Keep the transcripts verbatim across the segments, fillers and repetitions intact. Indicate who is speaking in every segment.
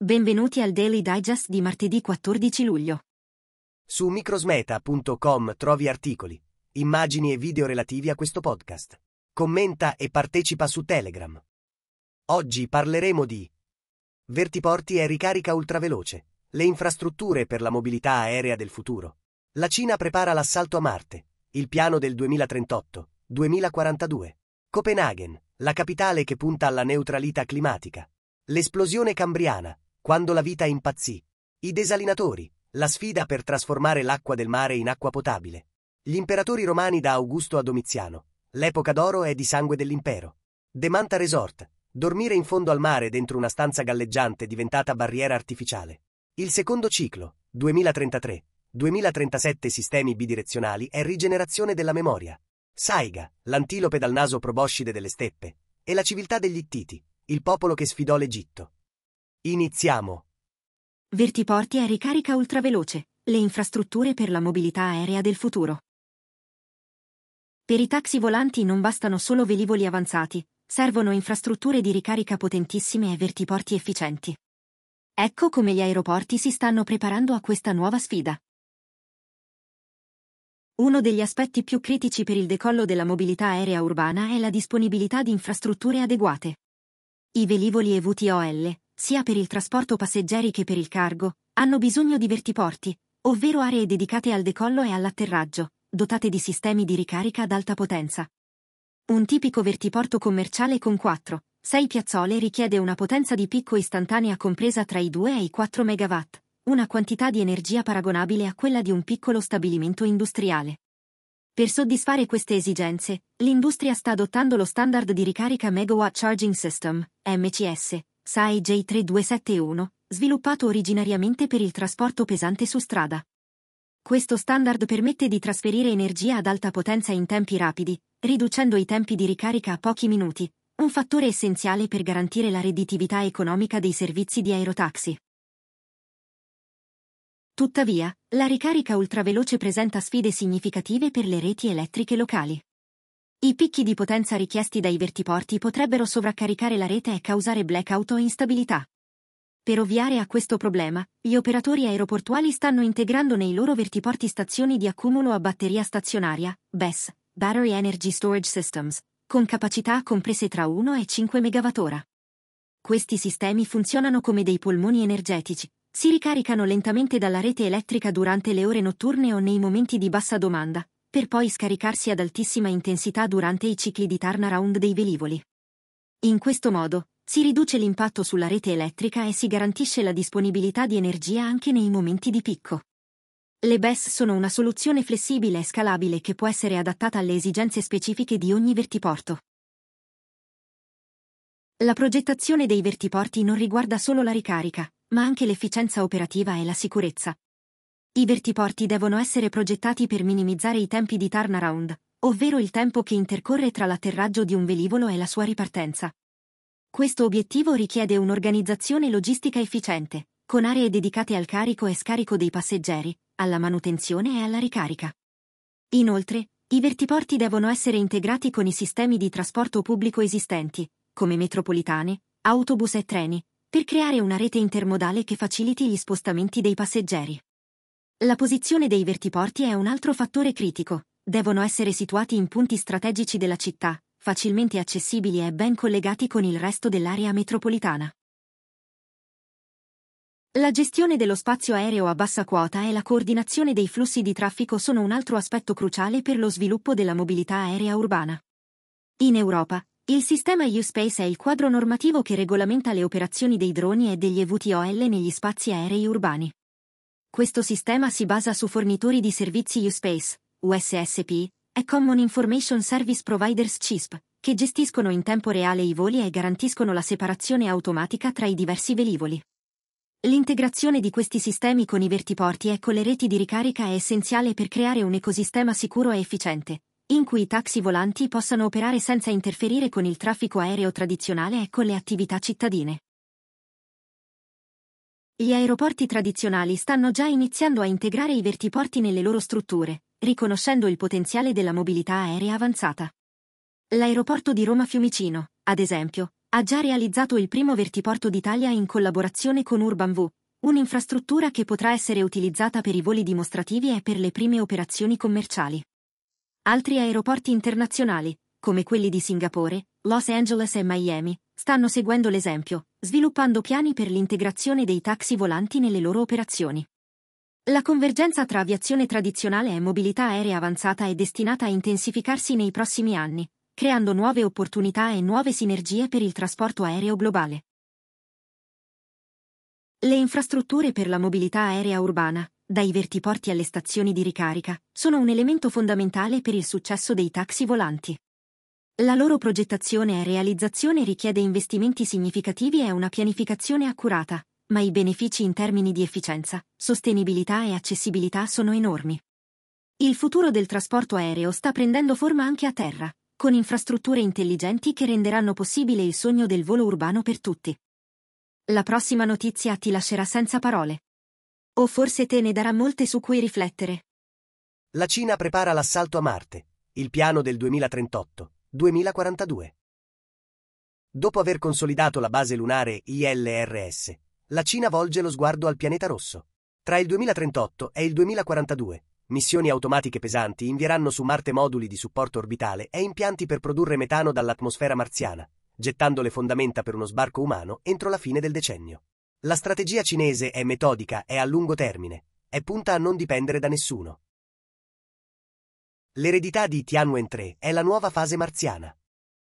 Speaker 1: Benvenuti al Daily Digest di martedì quattordici luglio.
Speaker 2: Su microsmeta punto com trovi articoli, immagini e video relativi a questo podcast. Commenta e partecipa su Telegram. Oggi parleremo di vertiporti e ricarica ultraveloce, le infrastrutture per la mobilità aerea del futuro. La Cina prepara l'assalto a Marte, il piano del duemilatrentotto duemilaquarantadue. Copenaghen, la capitale che punta alla neutralità climatica. L'esplosione cambriana, quando la vita impazzì. I desalinatori, la sfida per trasformare l'acqua del mare in acqua potabile. Gli imperatori romani da Augusto a Domiziano. L'epoca d'oro è di sangue dell'impero. The Manta Resort, dormire in fondo al mare dentro una stanza galleggiante diventata barriera artificiale. Il secondo ciclo, duemilatrentatré duemilatrentasette sistemi bidirezionali e rigenerazione della memoria. Saiga, l'antilope dal naso proboscide delle steppe. E la civiltà degli Ittiti, il popolo che sfidò l'Egitto. Iniziamo.
Speaker 1: Vertiporti e ricarica ultraveloce, le infrastrutture per la mobilità aerea del futuro. Per i taxi volanti non bastano solo velivoli avanzati, servono infrastrutture di ricarica potentissime e vertiporti efficienti. Ecco come gli aeroporti si stanno preparando a questa nuova sfida. Uno degli aspetti più critici per il decollo della mobilità aerea urbana è la disponibilità di infrastrutture adeguate. I velivoli E V T O L, sia per il trasporto passeggeri che per il cargo, hanno bisogno di vertiporti, ovvero aree dedicate al decollo e all'atterraggio, dotate di sistemi di ricarica ad alta potenza. Un tipico vertiporto commerciale con quattro sei piazzole richiede una potenza di picco istantanea compresa tra i due e i quattro megawatt, una quantità di energia paragonabile a quella di un piccolo stabilimento industriale. Per soddisfare queste esigenze, l'industria sta adottando lo standard di ricarica Megawatt Charging System, M C S, S A E J tre due sette uno, sviluppato originariamente per il trasporto pesante su strada. Questo standard permette di trasferire energia ad alta potenza in tempi rapidi, riducendo i tempi di ricarica a pochi minuti, un fattore essenziale per garantire la redditività economica dei servizi di aerotaxi. Tuttavia, la ricarica ultraveloce presenta sfide significative per le reti elettriche locali. I picchi di potenza richiesti dai vertiporti potrebbero sovraccaricare la rete e causare blackout o instabilità. Per ovviare a questo problema, gli operatori aeroportuali stanno integrando nei loro vertiporti stazioni di accumulo a batteria stazionaria, B E S, Battery Energy Storage Systems, con capacità comprese tra uno e cinque megawattora. Questi sistemi funzionano come dei polmoni energetici. Si ricaricano lentamente dalla rete elettrica durante le ore notturne o nei momenti di bassa domanda, per poi scaricarsi ad altissima intensità durante i cicli di turnaround dei velivoli. In questo modo, si riduce l'impatto sulla rete elettrica e si garantisce la disponibilità di energia anche nei momenti di picco. Le B E S sono una soluzione flessibile e scalabile che può essere adattata alle esigenze specifiche di ogni vertiporto. La progettazione dei vertiporti non riguarda solo la ricarica, ma anche l'efficienza operativa e la sicurezza. I vertiporti devono essere progettati per minimizzare i tempi di turnaround, ovvero il tempo che intercorre tra l'atterraggio di un velivolo e la sua ripartenza. Questo obiettivo richiede un'organizzazione logistica efficiente, con aree dedicate al carico e scarico dei passeggeri, alla manutenzione e alla ricarica. Inoltre, i vertiporti devono essere integrati con i sistemi di trasporto pubblico esistenti, come metropolitane, autobus e treni, per creare una rete intermodale che faciliti gli spostamenti dei passeggeri. La posizione dei vertiporti è un altro fattore critico. Devono essere situati in punti strategici della città, facilmente accessibili e ben collegati con il resto dell'area metropolitana. La gestione dello spazio aereo a bassa quota e la coordinazione dei flussi di traffico sono un altro aspetto cruciale per lo sviluppo della mobilità aerea urbana. In Europa, il sistema U-Space è il quadro normativo che regolamenta le operazioni dei droni e degli E V T O L negli spazi aerei urbani. Questo sistema si basa su fornitori di servizi U-Space, U S S P, e Common Information Service Providers C I S P, che gestiscono in tempo reale i voli e garantiscono la separazione automatica tra i diversi velivoli. L'integrazione di questi sistemi con i vertiporti e con le reti di ricarica è essenziale per creare un ecosistema sicuro e efficiente, in cui i taxi volanti possano operare senza interferire con il traffico aereo tradizionale e con le attività cittadine. Gli aeroporti tradizionali stanno già iniziando a integrare i vertiporti nelle loro strutture, riconoscendo il potenziale della mobilità aerea avanzata. L'aeroporto di Roma Fiumicino, ad esempio, ha già realizzato il primo vertiporto d'Italia in collaborazione con UrbanV, un'infrastruttura che potrà essere utilizzata per i voli dimostrativi e per le prime operazioni commerciali. Altri aeroporti internazionali, come quelli di Singapore, Los Angeles e Miami, stanno seguendo l'esempio, sviluppando piani per l'integrazione dei taxi volanti nelle loro operazioni. La convergenza tra aviazione tradizionale e mobilità aerea avanzata è destinata a intensificarsi nei prossimi anni, creando nuove opportunità e nuove sinergie per il trasporto aereo globale. Le infrastrutture per la mobilità aerea urbana, dai vertiporti alle stazioni di ricarica, sono un elemento fondamentale per il successo dei taxi volanti. La loro progettazione e realizzazione richiede investimenti significativi e una pianificazione accurata, ma i benefici in termini di efficienza, sostenibilità e accessibilità sono enormi. Il futuro del trasporto aereo sta prendendo forma anche a terra, con infrastrutture intelligenti che renderanno possibile il sogno del volo urbano per tutti. La prossima notizia ti lascerà senza parole. O forse te ne darà molte su cui riflettere.
Speaker 2: La Cina prepara l'assalto a Marte, il piano del duemilatrentotto duemilaquarantadue. Dopo aver consolidato la base lunare I L R S, la Cina volge lo sguardo al pianeta rosso. Tra il duemilatrentotto e il duemilaquarantadue, missioni automatiche pesanti invieranno su Marte moduli di supporto orbitale e impianti per produrre metano dall'atmosfera marziana, gettando le fondamenta per uno sbarco umano entro la fine del decennio. La strategia cinese è metodica e a lungo termine, e punta a non dipendere da nessuno. L'eredità di Tianwen tre è la nuova fase marziana.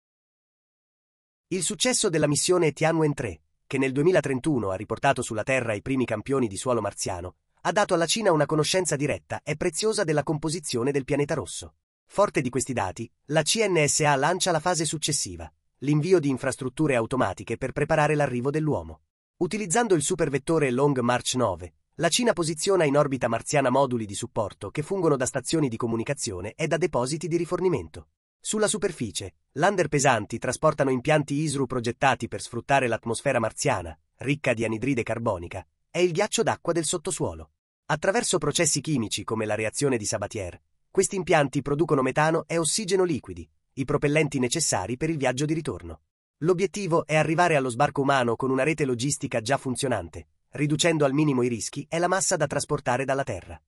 Speaker 2: Il successo della missione Tianwen tre, che nel duemilatrentuno ha riportato sulla Terra i primi campioni di suolo marziano, ha dato alla Cina una conoscenza diretta e preziosa della composizione del pianeta rosso. Forte di questi dati, la C N S A lancia la fase successiva, l'invio di infrastrutture automatiche per preparare l'arrivo dell'uomo. Utilizzando il supervettore Long March nove, la Cina posiziona in orbita marziana moduli di supporto che fungono da stazioni di comunicazione e da depositi di rifornimento. Sulla superficie, lander pesanti trasportano impianti I S R U progettati per sfruttare l'atmosfera marziana, ricca di anidride carbonica, e il ghiaccio d'acqua del sottosuolo. Attraverso processi chimici come la reazione di Sabatier, questi impianti producono metano e ossigeno liquidi, i propellenti necessari per il viaggio di ritorno. L'obiettivo è arrivare allo sbarco umano con una rete logistica già funzionante, riducendo al minimo i rischi e la massa da trasportare dalla Terra.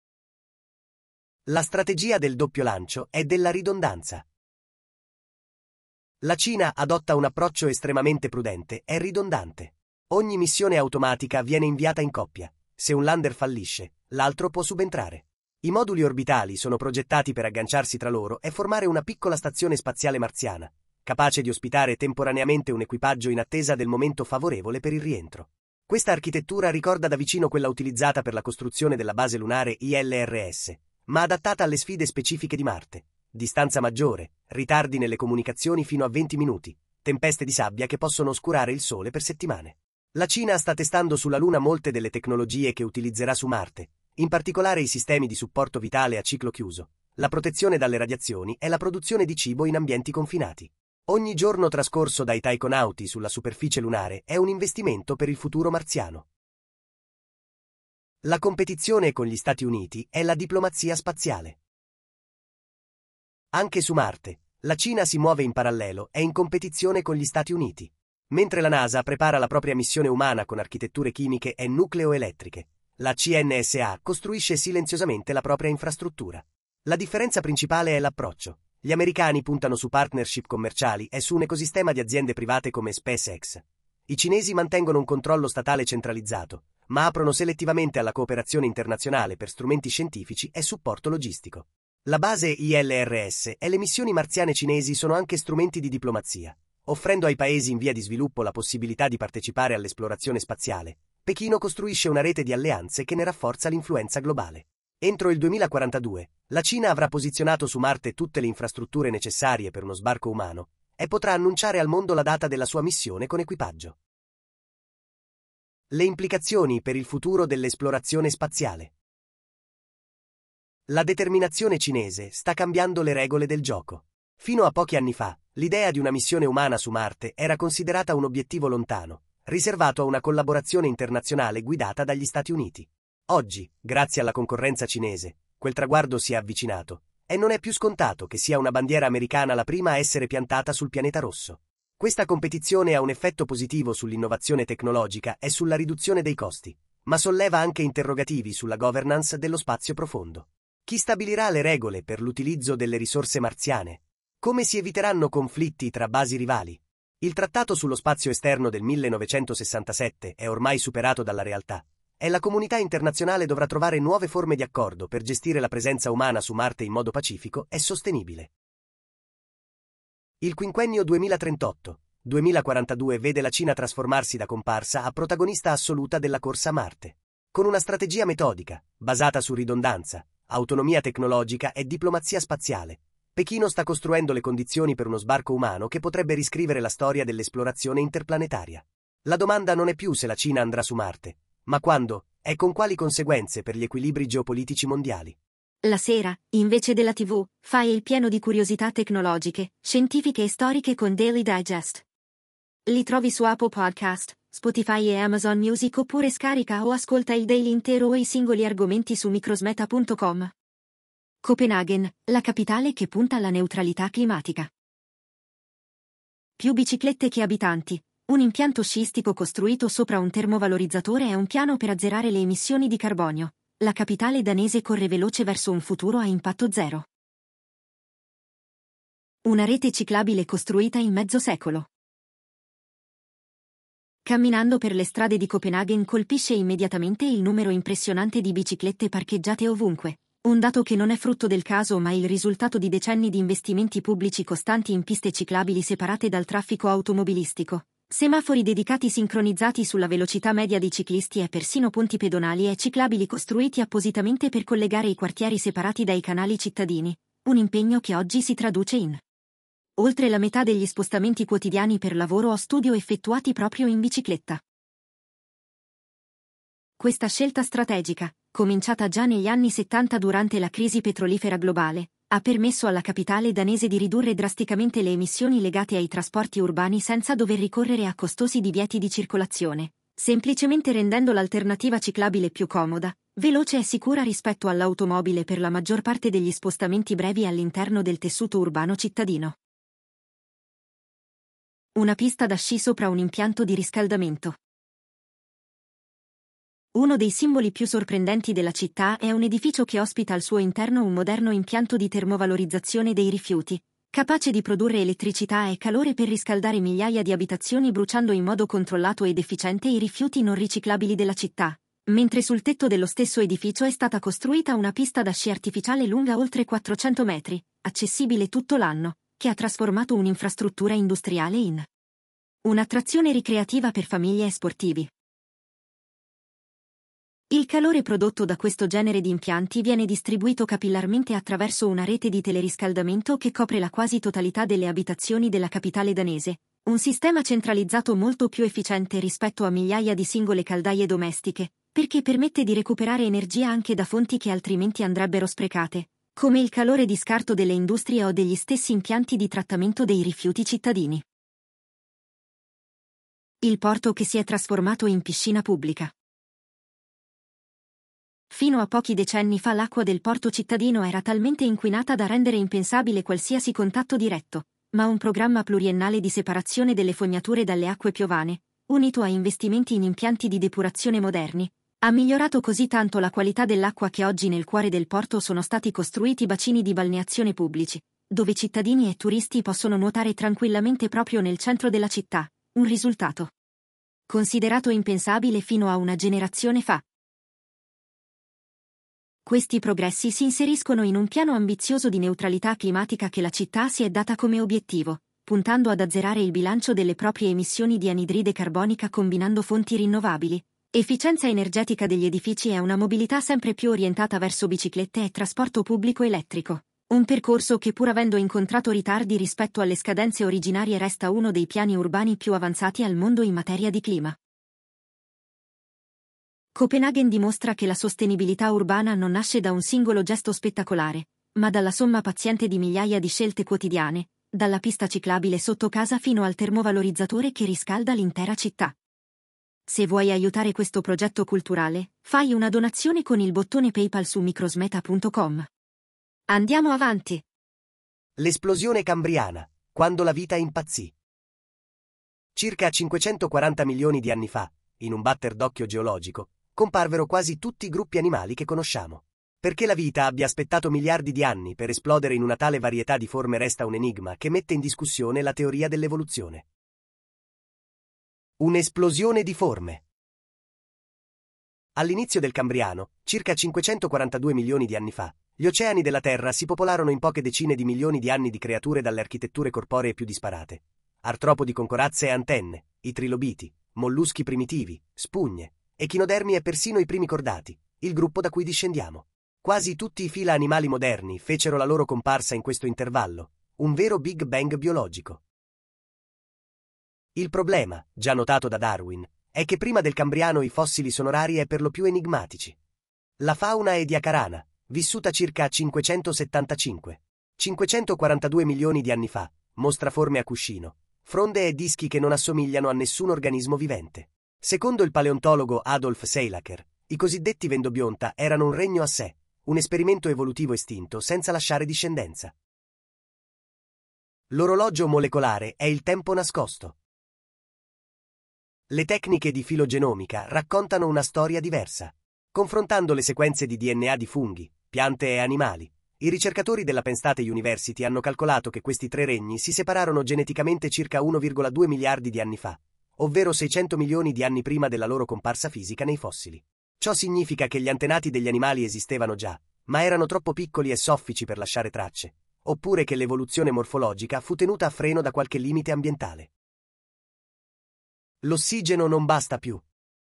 Speaker 2: La strategia del doppio lancio è della ridondanza. La Cina adotta un approccio estremamente prudente e ridondante. Ogni missione automatica viene inviata in coppia. Se un lander fallisce, l'altro può subentrare. I moduli orbitali sono progettati per agganciarsi tra loro e formare una piccola stazione spaziale marziana, capace di ospitare temporaneamente un equipaggio in attesa del momento favorevole per il rientro. Questa architettura ricorda da vicino quella utilizzata per la costruzione della base lunare I L R S, ma adattata alle sfide specifiche di Marte. Distanza maggiore, ritardi nelle comunicazioni fino a venti minuti, tempeste di sabbia che possono oscurare il sole per settimane. La Cina sta testando sulla Luna molte delle tecnologie che utilizzerà su Marte, in particolare i sistemi di supporto vitale a ciclo chiuso, la protezione dalle radiazioni e la produzione di cibo in ambienti confinati. Ogni giorno trascorso dai taikonauti sulla superficie lunare è un investimento per il futuro marziano. La competizione con gli Stati Uniti è la diplomazia spaziale. Anche su Marte, la Cina si muove in parallelo e in competizione con gli Stati Uniti. Mentre la NASA prepara la propria missione umana con architetture chimiche e nucleo-elettriche, la C N S A costruisce silenziosamente la propria infrastruttura. La differenza principale è l'approccio. Gli americani puntano su partnership commerciali e su un ecosistema di aziende private come SpaceX. I cinesi mantengono un controllo statale centralizzato, ma aprono selettivamente alla cooperazione internazionale per strumenti scientifici e supporto logistico. La base I L R S e le missioni marziane cinesi sono anche strumenti di diplomazia, offrendo ai paesi in via di sviluppo la possibilità di partecipare all'esplorazione spaziale. Pechino costruisce una rete di alleanze che ne rafforza l'influenza globale. Entro il duemilaquarantadue, la Cina avrà posizionato su Marte tutte le infrastrutture necessarie per uno sbarco umano e potrà annunciare al mondo la data della sua missione con equipaggio. Le implicazioni per il futuro dell'esplorazione spaziale. La determinazione cinese sta cambiando le regole del gioco. Fino a pochi anni fa, l'idea di una missione umana su Marte era considerata un obiettivo lontano, riservato a una collaborazione internazionale guidata dagli Stati Uniti. Oggi, grazie alla concorrenza cinese, quel traguardo si è avvicinato, e non è più scontato che sia una bandiera americana la prima a essere piantata sul pianeta rosso. Questa competizione ha un effetto positivo sull'innovazione tecnologica e sulla riduzione dei costi, ma solleva anche interrogativi sulla governance dello spazio profondo. Chi stabilirà le regole per l'utilizzo delle risorse marziane? Come si eviteranno conflitti tra basi rivali? Il trattato sullo spazio esterno del millenovecentosessantasette è ormai superato dalla realtà, e la comunità internazionale dovrà trovare nuove forme di accordo per gestire la presenza umana su Marte in modo pacifico e sostenibile. Il quinquennio duemilatrentotto duemilaquarantadue vede la Cina trasformarsi da comparsa a protagonista assoluta della corsa a Marte. Con una strategia metodica, basata su ridondanza, autonomia tecnologica e diplomazia spaziale, Pechino sta costruendo le condizioni per uno sbarco umano che potrebbe riscrivere la storia dell'esplorazione interplanetaria. La domanda non è più se la Cina andrà su Marte, ma quando e con quali conseguenze per gli equilibri geopolitici mondiali.
Speaker 1: La sera, invece della tivù, fai il pieno di curiosità tecnologiche, scientifiche e storiche con Daily Digest. Li trovi su Apple Podcast, Spotify e Amazon Music oppure scarica o ascolta il daily intero o i singoli argomenti su microsmeta punto com. Copenaghen, la capitale che punta alla neutralità climatica. Più biciclette che abitanti. Un impianto sciistico costruito sopra un termovalorizzatore è un piano per azzerare le emissioni di carbonio. La capitale danese corre veloce verso un futuro a impatto zero. Una rete ciclabile costruita in mezzo secolo. Camminando per le strade di Copenaghen colpisce immediatamente il numero impressionante di biciclette parcheggiate ovunque. Un dato che non è frutto del caso ma il risultato di decenni di investimenti pubblici costanti in piste ciclabili separate dal traffico automobilistico. Semafori dedicati sincronizzati sulla velocità media dei ciclisti e persino ponti pedonali e ciclabili costruiti appositamente per collegare i quartieri separati dai canali cittadini, un impegno che oggi si traduce in oltre la metà degli spostamenti quotidiani per lavoro o studio effettuati proprio in bicicletta. Questa scelta strategica, cominciata già negli anni settanta durante la crisi petrolifera globale, ha permesso alla capitale danese di ridurre drasticamente le emissioni legate ai trasporti urbani senza dover ricorrere a costosi divieti di circolazione, semplicemente rendendo l'alternativa ciclabile più comoda, veloce e sicura rispetto all'automobile per la maggior parte degli spostamenti brevi all'interno del tessuto urbano cittadino. Una pista da sci sopra un impianto di riscaldamento. Uno dei simboli più sorprendenti della città è un edificio che ospita al suo interno un moderno impianto di termovalorizzazione dei rifiuti, capace di produrre elettricità e calore per riscaldare migliaia di abitazioni bruciando in modo controllato ed efficiente i rifiuti non riciclabili della città, mentre sul tetto dello stesso edificio è stata costruita una pista da sci artificiale lunga oltre quattrocento metri, accessibile tutto l'anno, che ha trasformato un'infrastruttura industriale in un'attrazione ricreativa per famiglie e sportivi. Il calore prodotto da questo genere di impianti viene distribuito capillarmente attraverso una rete di teleriscaldamento che copre la quasi totalità delle abitazioni della capitale danese, un sistema centralizzato molto più efficiente rispetto a migliaia di singole caldaie domestiche, perché permette di recuperare energia anche da fonti che altrimenti andrebbero sprecate, come il calore di scarto delle industrie o degli stessi impianti di trattamento dei rifiuti cittadini. Il porto che si è trasformato in piscina pubblica. Fino a pochi decenni fa l'acqua del porto cittadino era talmente inquinata da rendere impensabile qualsiasi contatto diretto, ma un programma pluriennale di separazione delle fognature dalle acque piovane, unito a investimenti in impianti di depurazione moderni, ha migliorato così tanto la qualità dell'acqua che oggi nel cuore del porto sono stati costruiti bacini di balneazione pubblici, dove cittadini e turisti possono nuotare tranquillamente proprio nel centro della città, un risultato considerato impensabile fino a una generazione fa. Questi progressi si inseriscono in un piano ambizioso di neutralità climatica che la città si è data come obiettivo, puntando ad azzerare il bilancio delle proprie emissioni di anidride carbonica combinando fonti rinnovabili, efficienza energetica degli edifici e una mobilità sempre più orientata verso biciclette e trasporto pubblico elettrico. Un percorso che pur avendo incontrato ritardi rispetto alle scadenze originarie resta uno dei piani urbani più avanzati al mondo in materia di clima. Copenaghen dimostra che la sostenibilità urbana non nasce da un singolo gesto spettacolare, ma dalla somma paziente di migliaia di scelte quotidiane, dalla pista ciclabile sotto casa fino al termovalorizzatore che riscalda l'intera città. Se vuoi aiutare questo progetto culturale, fai una donazione con il bottone PayPal su microsmeta punto com. Andiamo avanti!
Speaker 2: L'esplosione cambriana, quando la vita impazzì. Circa cinquecentoquaranta milioni di anni fa, in un batter d'occhio geologico, comparvero quasi tutti i gruppi animali che conosciamo. Perché la vita abbia aspettato miliardi di anni per esplodere in una tale varietà di forme resta un enigma che mette in discussione la teoria dell'evoluzione. Un'esplosione di forme. All'inizio del Cambriano, circa cinquecentoquarantadue milioni di anni fa, gli oceani della Terra si popolarono in poche decine di milioni di anni di creature dalle architetture corporee più disparate. Artropodi con corazze e antenne, i trilobiti, molluschi primitivi, spugne, echinodermi e persino i primi cordati, il gruppo da cui discendiamo. Quasi tutti i fila animali moderni fecero la loro comparsa in questo intervallo, un vero Big Bang biologico. Il problema, già notato da Darwin, è che prima del Cambriano i fossili sono rari e per lo più enigmatici. La fauna è diacarana, vissuta circa cinquecentosettantacinque cinquecentoquarantadue milioni di anni fa, mostra forme a cuscino, fronde e dischi che non assomigliano a nessun organismo vivente. Secondo il paleontologo Adolf Seilacher, i cosiddetti vendobionta erano un regno a sé, un esperimento evolutivo estinto senza lasciare discendenza. L'orologio molecolare è il tempo nascosto. Le tecniche di filogenomica raccontano una storia diversa. Confrontando le sequenze di D N A di funghi, piante e animali, i ricercatori della Penn State University hanno calcolato che questi tre regni si separarono geneticamente circa uno virgola due miliardi di anni fa, ovvero seicento milioni di anni prima della loro comparsa fisica nei fossili. Ciò significa che gli antenati degli animali esistevano già, ma erano troppo piccoli e soffici per lasciare tracce, oppure che l'evoluzione morfologica fu tenuta a freno da qualche limite ambientale. L'ossigeno non basta più.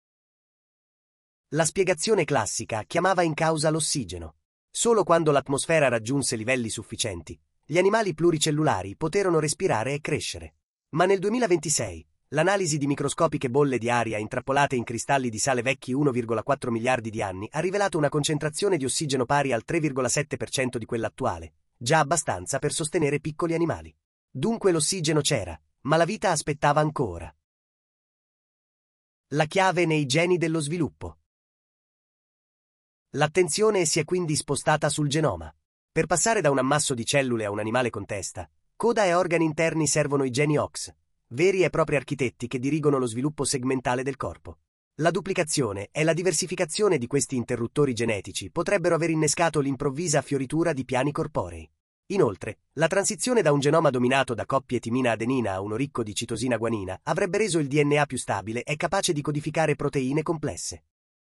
Speaker 2: La spiegazione classica chiamava in causa l'ossigeno. Solo quando l'atmosfera raggiunse livelli sufficienti, gli animali pluricellulari poterono respirare e crescere. Ma nel duemilaventisei, l'analisi di microscopiche bolle di aria intrappolate in cristalli di sale vecchi uno virgola quattro miliardi di anni ha rivelato una concentrazione di ossigeno pari al tre virgola sette per cento di quella attuale, già abbastanza per sostenere piccoli animali. Dunque l'ossigeno c'era, ma la vita aspettava ancora. La chiave nei geni dello sviluppo. L'attenzione si è quindi spostata sul genoma. Per passare da un ammasso di cellule a un animale con testa, coda e organi interni servono i geni O X, veri e propri architetti che dirigono lo sviluppo segmentale del corpo. La duplicazione e la diversificazione di questi interruttori genetici potrebbero aver innescato l'improvvisa fioritura di piani corporei. Inoltre, la transizione da un genoma dominato da coppie timina-adenina a uno ricco di citosina-guanina avrebbe reso il D N A più stabile e capace di codificare proteine complesse.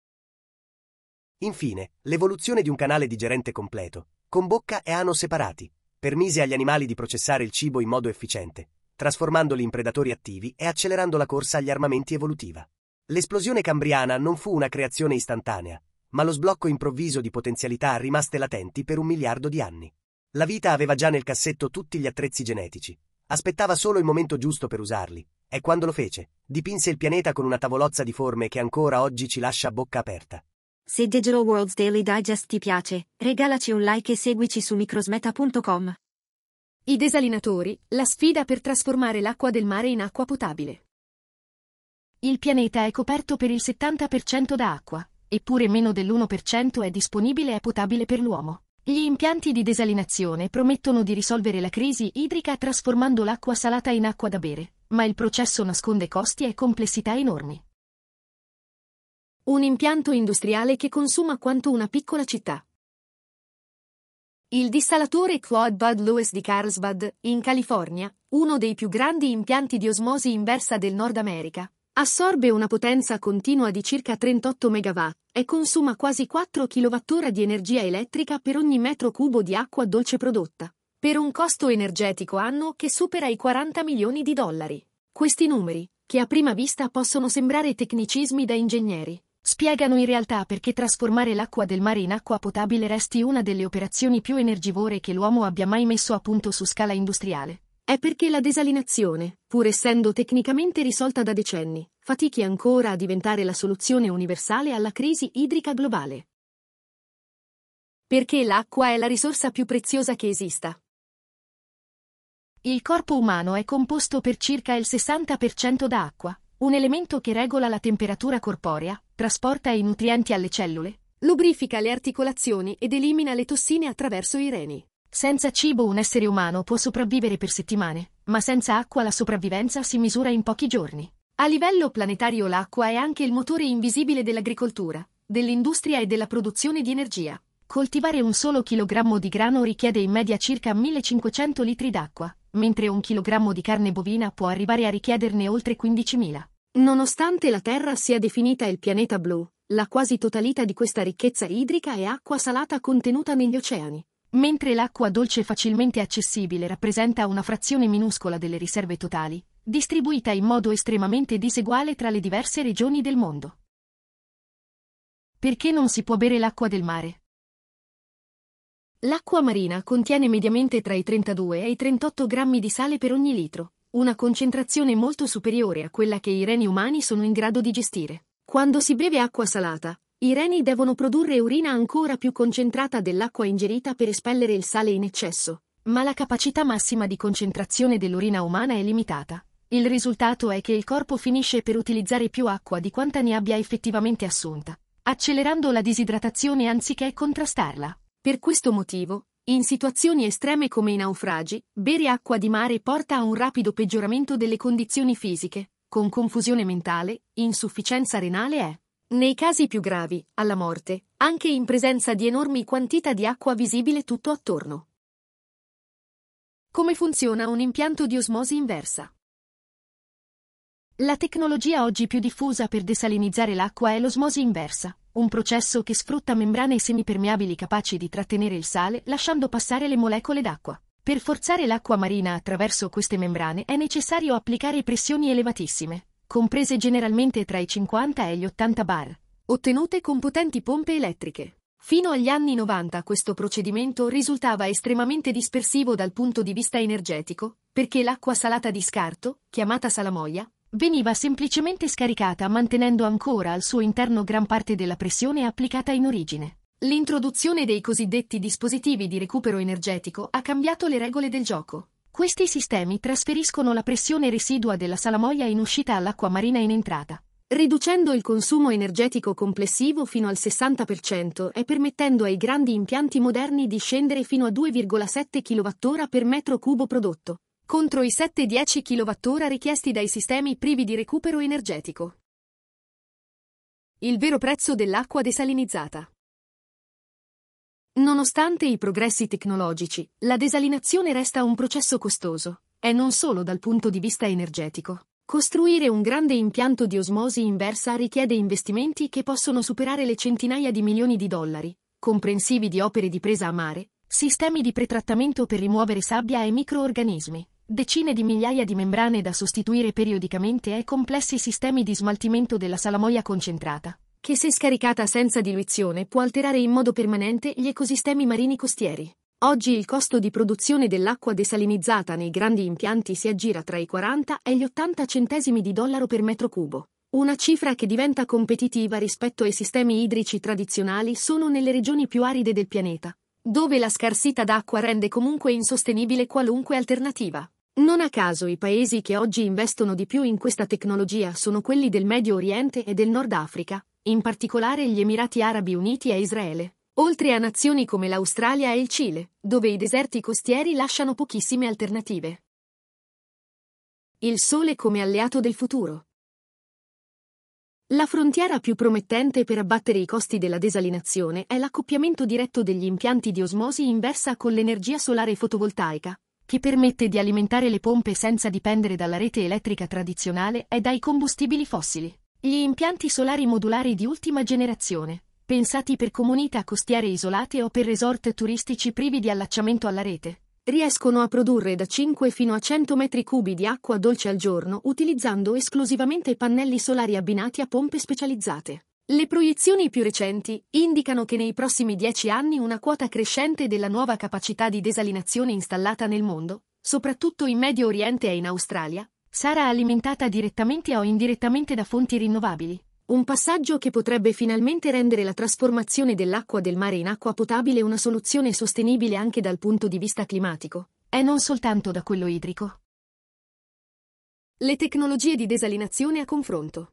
Speaker 2: Infine, l'evoluzione di un canale digerente completo, con bocca e ano separati, permise agli animali di processare il cibo in modo efficiente, trasformandoli in predatori attivi e accelerando la corsa agli armamenti evolutiva. L'esplosione cambriana non fu una creazione istantanea, ma lo sblocco improvviso di potenzialità rimaste latenti per un miliardo di anni. La vita aveva già nel cassetto tutti gli attrezzi genetici, aspettava solo il momento giusto per usarli, e quando lo fece, dipinse il pianeta con una tavolozza di forme che ancora oggi ci lascia a bocca aperta.
Speaker 1: Se Digital Worlds Daily Digest ti piace, regalaci un like e seguici su microsmeta punto com.
Speaker 3: I desalinatori, la sfida per trasformare l'acqua del mare in acqua potabile. Il pianeta è coperto per il settanta per cento da acqua, eppure meno dell'uno per cento è disponibile e potabile per l'uomo. Gli impianti di desalinazione promettono di risolvere la crisi idrica trasformando l'acqua salata in acqua da bere, ma il processo nasconde costi e complessità enormi. Un impianto industriale che consuma quanto una piccola città. Il dissalatore Claude Bud Lewis di Carlsbad, in California, uno dei più grandi impianti di osmosi inversa del Nord America, assorbe una potenza continua di circa trentotto megawatt e consuma quasi quattro chilowattora di energia elettrica per ogni metro cubo di acqua dolce prodotta, per un costo energetico annuo che supera i quaranta milioni di dollari. Questi numeri, che a prima vista possono sembrare tecnicismi da ingegneri, spiegano in realtà perché trasformare l'acqua del mare in acqua potabile resti una delle operazioni più energivore che l'uomo abbia mai messo a punto su scala industriale. È perché la desalinazione, pur essendo tecnicamente risolta da decenni, fatichi ancora a diventare la soluzione universale alla crisi idrica globale. Perché l'acqua è la risorsa più preziosa che esista. Il corpo umano è composto per circa il sessanta per cento da acqua, un elemento che regola la temperatura corporea, trasporta i nutrienti alle cellule, lubrifica le articolazioni ed elimina le tossine attraverso i reni. Senza cibo un essere umano può sopravvivere per settimane, ma senza acqua la sopravvivenza si misura in pochi giorni. A livello planetario l'acqua è anche il motore invisibile dell'agricoltura, dell'industria e della produzione di energia. Coltivare un solo chilogrammo di grano richiede in media circa millecinquecento litri d'acqua, mentre un chilogrammo di carne bovina può arrivare a richiederne oltre quindicimila. Nonostante la Terra sia definita il pianeta blu, la quasi totalità di questa ricchezza idrica è acqua salata contenuta negli oceani. Mentre l'acqua dolce facilmente accessibile rappresenta una frazione minuscola delle riserve totali, distribuita in modo estremamente diseguale tra le diverse regioni del mondo. Perché non si può bere l'acqua del mare? L'acqua marina contiene mediamente tra i trentadue e i trentotto grammi di sale per ogni litro, una concentrazione molto superiore a quella che i reni umani sono in grado di gestire. Quando si beve acqua salata, i reni devono produrre urina ancora più concentrata dell'acqua ingerita per espellere il sale in eccesso, ma la capacità massima di concentrazione dell'urina umana è limitata. Il risultato è che il corpo finisce per utilizzare più acqua di quanta ne abbia effettivamente assunta, accelerando la disidratazione anziché contrastarla. Per questo motivo, in situazioni estreme come i naufragi, bere acqua di mare porta a un rapido peggioramento delle condizioni fisiche, con confusione mentale, insufficienza renale e, nei casi più gravi, alla morte, anche in presenza di enormi quantità di acqua visibile tutto attorno. Come funziona un impianto di osmosi inversa? La tecnologia oggi più diffusa per desalinizzare l'acqua è l'osmosi inversa, un processo che sfrutta membrane semipermeabili capaci di trattenere il sale lasciando passare le molecole d'acqua. Per forzare l'acqua marina attraverso queste membrane è necessario applicare pressioni elevatissime, comprese generalmente tra i cinquanta e gli ottanta bar, ottenute con potenti pompe elettriche. Fino agli anni novanta questo procedimento risultava estremamente dispersivo dal punto di vista energetico, perché l'acqua salata di scarto, chiamata salamoia, veniva semplicemente scaricata mantenendo ancora al suo interno gran parte della pressione applicata in origine. L'introduzione dei cosiddetti dispositivi di recupero energetico ha cambiato le regole del gioco. Questi sistemi trasferiscono la pressione residua della salamoia in uscita all'acqua marina in entrata, riducendo il consumo energetico complessivo fino al sessanta per cento e permettendo ai grandi impianti moderni di scendere fino a due virgola sette chilowattora per metro cubo prodotto, contro i sette dieci chilowattora richiesti dai sistemi privi di recupero energetico. Il vero prezzo dell'acqua desalinizzata. Nonostante i progressi tecnologici, la desalinazione resta un processo costoso, e non solo dal punto di vista energetico. Costruire un grande impianto di osmosi inversa richiede investimenti che possono superare le centinaia di milioni di dollari, comprensivi di opere di presa a mare, sistemi di pretrattamento per rimuovere sabbia e microorganismi, decine di migliaia di membrane da sostituire periodicamente e complessi sistemi di smaltimento della salamoia concentrata, che se scaricata senza diluizione può alterare in modo permanente gli ecosistemi marini costieri. Oggi il costo di produzione dell'acqua desalinizzata nei grandi impianti si aggira tra i quaranta e gli ottanta centesimi di dollaro per metro cubo, una cifra che diventa competitiva rispetto ai sistemi idrici tradizionali solo nelle regioni più aride del pianeta, dove la scarsità d'acqua rende comunque insostenibile qualunque alternativa. Non a caso i paesi che oggi investono di più in questa tecnologia sono quelli del Medio Oriente e del Nord Africa, in particolare gli Emirati Arabi Uniti e Israele, oltre a nazioni come l'Australia e il Cile, dove i deserti costieri lasciano pochissime alternative. Il sole come alleato del futuro. La frontiera più promettente per abbattere i costi della desalinazione è l'accoppiamento diretto degli impianti di osmosi inversa con l'energia solare fotovoltaica, che permette di alimentare le pompe senza dipendere dalla rete elettrica tradizionale e dai combustibili fossili. Gli impianti solari modulari di ultima generazione, pensati per comunità costiere isolate o per resort turistici privi di allacciamento alla rete, riescono a produrre da cinque fino a cento metri cubi di acqua dolce al giorno utilizzando esclusivamente pannelli solari abbinati a pompe specializzate. Le proiezioni più recenti indicano che nei prossimi dieci anni una quota crescente della nuova capacità di desalinazione installata nel mondo, soprattutto in Medio Oriente e in Australia, sarà alimentata direttamente o indirettamente da fonti rinnovabili. Un passaggio che potrebbe finalmente rendere la trasformazione dell'acqua del mare in acqua potabile una soluzione sostenibile anche dal punto di vista climatico, e non soltanto da quello idrico. Le tecnologie di desalinazione a confronto.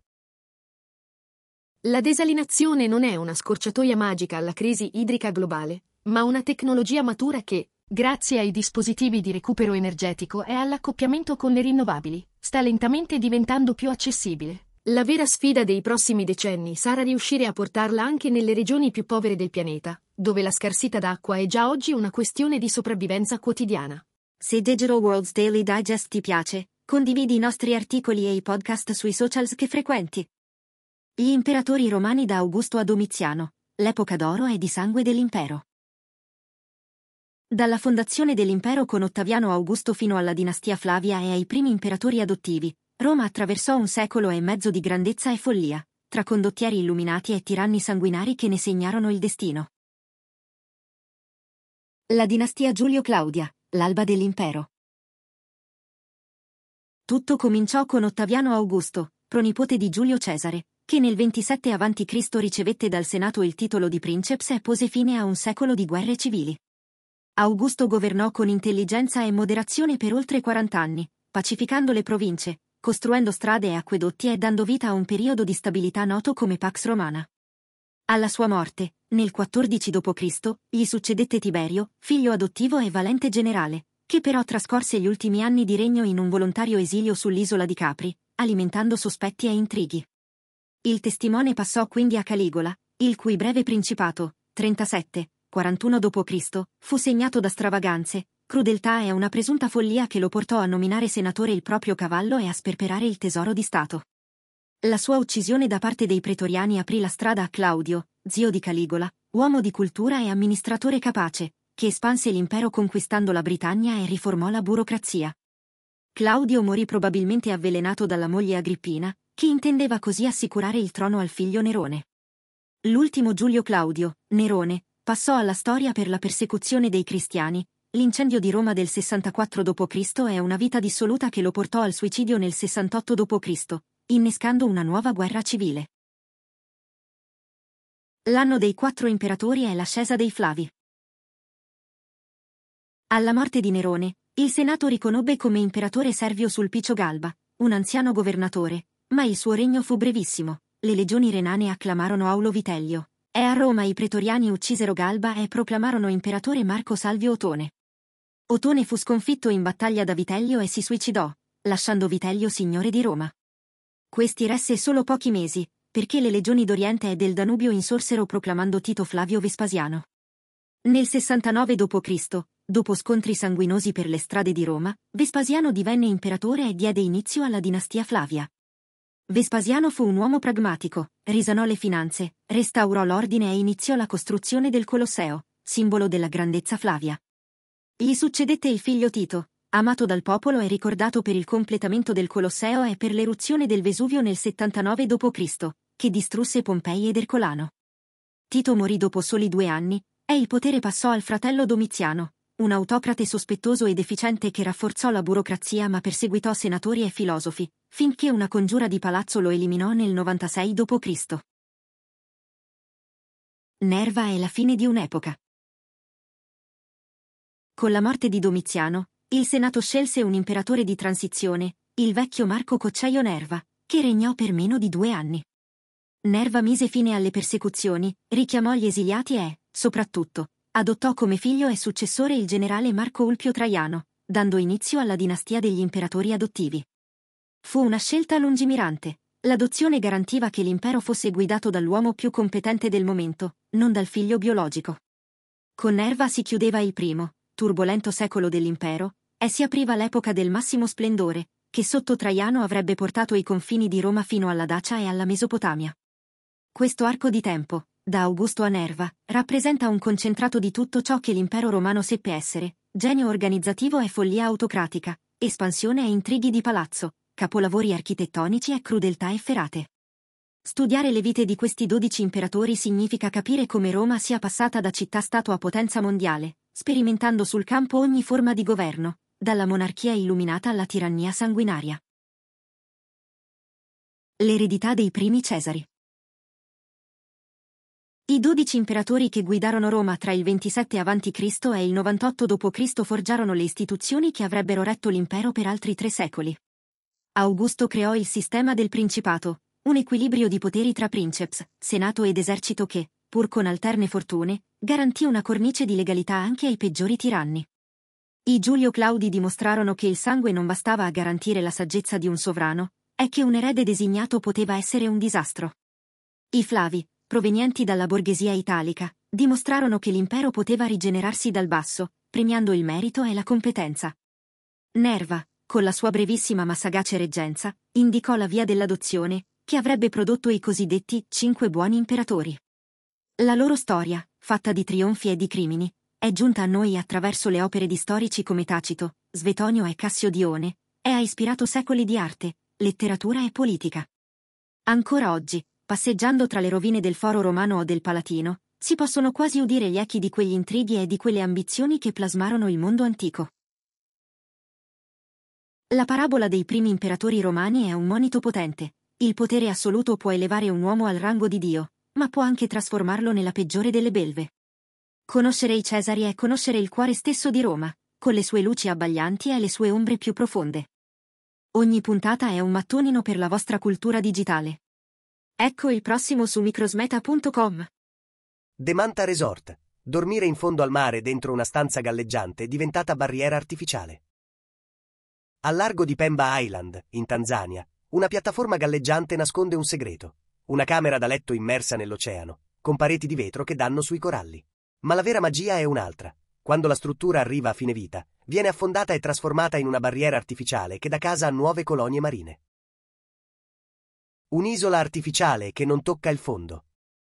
Speaker 3: La desalinazione non è una scorciatoia magica alla crisi idrica globale, ma una tecnologia matura che, Grazie ai dispositivi di recupero energetico e all'accoppiamento con le rinnovabili, sta lentamente diventando più accessibile. La vera sfida dei prossimi decenni sarà riuscire a portarla anche nelle regioni più povere del pianeta, dove la scarsità d'acqua è già oggi una questione di sopravvivenza quotidiana.
Speaker 1: Se Digital World's Daily Digest ti piace, condividi i nostri articoli e i podcast sui socials che frequenti. Gli imperatori romani da Augusto a Domiziano, l'epoca d'oro e di sangue dell'impero. Dalla fondazione dell'impero con Ottaviano Augusto fino alla dinastia Flavia e ai primi imperatori adottivi, Roma attraversò un secolo e mezzo di grandezza e follia, tra condottieri illuminati e tiranni sanguinari che ne segnarono il destino. La dinastia Giulio-Claudia, l'alba dell'impero. Tutto cominciò con Ottaviano Augusto, pronipote di Giulio Cesare, che nel ventisette avanti Cristo ricevette dal Senato il titolo di princeps e pose fine a un secolo di guerre civili. Augusto governò con intelligenza e moderazione per oltre quaranta anni, pacificando le province, costruendo strade e acquedotti e dando vita a un periodo di stabilità noto come Pax Romana. Alla sua morte, nel quattordici dopo Cristo, gli succedette Tiberio, figlio adottivo e valente generale, che però trascorse gli ultimi anni di regno in un volontario esilio sull'isola di Capri, alimentando sospetti e intrighi. Il testimone passò quindi a Caligola, il cui breve principato, trentasette quarantuno dopo Cristo, fu segnato da stravaganze, crudeltà e una presunta follia che lo portò a nominare senatore il proprio cavallo e a sperperare il tesoro di Stato. La sua uccisione da parte dei pretoriani aprì la strada a Claudio, zio di Caligola, uomo di cultura e amministratore capace, che espanse l'impero conquistando la Britannia e riformò la burocrazia. Claudio morì probabilmente avvelenato dalla moglie Agrippina, che intendeva così assicurare il trono al figlio Nerone. L'ultimo Giulio Claudio, Nerone, passò alla storia per la persecuzione dei cristiani, l'incendio di Roma del sessantaquattro dopo Cristo e una vita dissoluta che lo portò al suicidio nel sessantotto dopo Cristo, innescando una nuova guerra civile. L'anno dei quattro imperatori è l'ascesa dei Flavi. Alla morte di Nerone, il Senato riconobbe come imperatore Servio Sulpicio Galba, un anziano governatore, ma il suo regno fu brevissimo. Le legioni renane acclamarono Aulo Vitellio, e a Roma i pretoriani uccisero Galba e proclamarono imperatore Marco Salvio Otone. Otone fu sconfitto in battaglia da Vitellio e si suicidò, lasciando Vitellio signore di Roma. Questi resse solo pochi mesi, perché le legioni d'Oriente e del Danubio insorsero proclamando Tito Flavio Vespasiano. Nel sessantanove dopo Cristo, dopo scontri sanguinosi per le strade di Roma, Vespasiano divenne imperatore e diede inizio alla dinastia Flavia. Vespasiano fu un uomo pragmatico, risanò le finanze, restaurò l'ordine e iniziò la costruzione del Colosseo, simbolo della grandezza Flavia. Gli succedette il figlio Tito, amato dal popolo e ricordato per il completamento del Colosseo e per l'eruzione del Vesuvio nel settantanove dopo Cristo, che distrusse Pompei ed Ercolano. Tito morì dopo soli due anni, e il potere passò al fratello Domiziano, un autocrate sospettoso ed efficiente che rafforzò la burocrazia ma perseguitò senatori e filosofi, finché una congiura di palazzo lo eliminò nel novantasei dopo Cristo. Nerva è la fine di un'epoca. Con la morte di Domiziano, il Senato scelse un imperatore di transizione, il vecchio Marco Cocceio Nerva, che regnò per meno di due anni. Nerva mise fine alle persecuzioni, richiamò gli esiliati e, soprattutto, adottò come figlio e successore il generale Marco Ulpio Traiano, dando inizio alla dinastia degli imperatori adottivi. Fu una scelta lungimirante. L'adozione garantiva che l'impero fosse guidato dall'uomo più competente del momento, non dal figlio biologico. Con Nerva si chiudeva il primo, turbolento secolo dell'impero, e si apriva l'epoca del massimo splendore, che sotto Traiano avrebbe portato i confini di Roma fino alla Dacia e alla Mesopotamia. Questo arco di tempo, da Augusto a Nerva, rappresenta un concentrato di tutto ciò che l'impero romano seppe essere: genio organizzativo e follia autocratica, espansione e intrighi di palazzo, capolavori architettonici e crudeltà efferate. Studiare le vite di questi dodici imperatori significa capire come Roma sia passata da città-stato a potenza mondiale, sperimentando sul campo ogni forma di governo, dalla monarchia illuminata alla tirannia sanguinaria. L'eredità dei primi Cesari. I dodici imperatori che guidarono Roma tra il ventisette avanti Cristo e il novantotto dopo Cristo forgiarono le istituzioni che avrebbero retto l'impero per altri tre secoli. Augusto creò il sistema del principato, un equilibrio di poteri tra princeps, senato ed esercito che, pur con alterne fortune, garantì una cornice di legalità anche ai peggiori tiranni. I Giulio Claudi dimostrarono che il sangue non bastava a garantire la saggezza di un sovrano, e che un erede designato poteva essere un disastro. I Flavi, provenienti dalla borghesia italica, dimostrarono che l'impero poteva rigenerarsi dal basso, premiando il merito e la competenza. Nerva, con la sua brevissima ma sagace reggenza, indicò la via dell'adozione, che avrebbe prodotto i cosiddetti cinque buoni imperatori. La loro storia, fatta di trionfi e di crimini, è giunta a noi attraverso le opere di storici come Tacito, Svetonio e Cassiodione, e ha ispirato secoli di arte, letteratura e politica. Ancora oggi, passeggiando tra le rovine del Foro Romano o del Palatino, si possono quasi udire gli echi di quegli intrighi e di quelle ambizioni che plasmarono il mondo antico. La parabola dei primi imperatori romani è un monito potente. Il potere assoluto può elevare un uomo al rango di Dio, ma può anche trasformarlo nella peggiore delle belve. Conoscere i Cesari è conoscere il cuore stesso di Roma, con le sue luci abbaglianti e le sue ombre più profonde. Ogni puntata è un mattonino per la vostra cultura digitale. Ecco il prossimo su microsmeta punto com.
Speaker 2: The Manta Resort. Dormire in fondo al mare dentro una stanza galleggiante diventata barriera artificiale. Al largo di Pemba Island, in Tanzania, una piattaforma galleggiante nasconde un segreto. Una camera da letto immersa nell'oceano, con pareti di vetro che danno sui coralli. Ma la vera magia è un'altra. Quando la struttura arriva a fine vita, viene affondata e trasformata in una barriera artificiale che dà casa a nuove colonie marine. Un'isola artificiale che non tocca il fondo.